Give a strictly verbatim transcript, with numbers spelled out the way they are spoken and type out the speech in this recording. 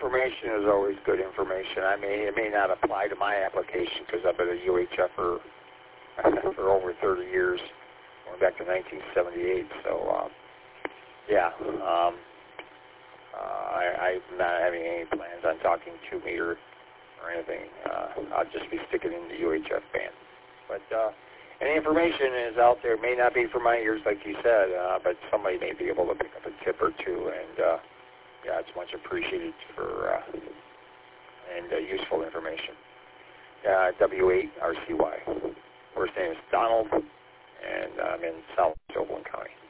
information is always good information. I mean, it may not apply to my application because I've been a U H F for for over thirty years, going back to nineteen seventy-eight. So, um, yeah, um, uh, I, I'm not having any plans on talking two meter or anything. Uh, I'll just be sticking in the U H F band. But uh, any information is out there. It may not be for my ears, like you said, uh, but somebody may be able to pick up a tip or two. And uh, yeah, it's much appreciated for uh, and uh, useful information. Uh, W eight R C Y. First name is Donald, and I'm in South Oakland County.